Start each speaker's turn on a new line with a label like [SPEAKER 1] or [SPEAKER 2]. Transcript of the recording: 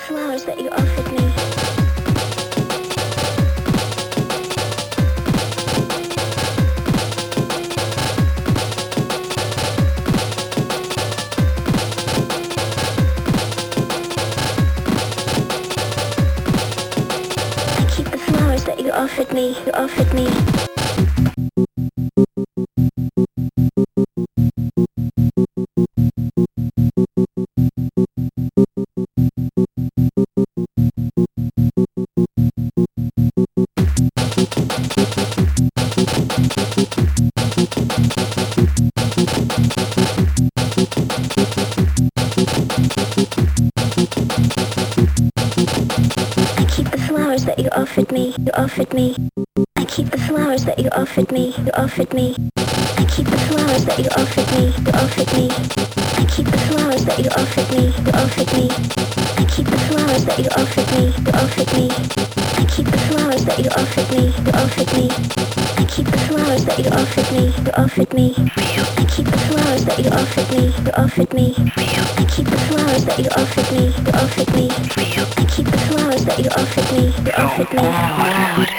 [SPEAKER 1] flowers that you offered me. I keep the flowers that you offered me. You offered me. I keep the flowers that you offered me. You offered me. I keep the flowers that you offered me. You offered me. I keep the flowers that you offered me. You offered me. I keep the flowers that you offered me. You offered me. I keep the flowers that you offered me. You offered me. I keep the flowers that you offered me. You offered me. I keep the flowers that you offered me. You offered me. I keep the flowers that you offered me. You offered me. I keep the flowers that you offered me. You offered me. I keep the flowers that you offered me. You offered me.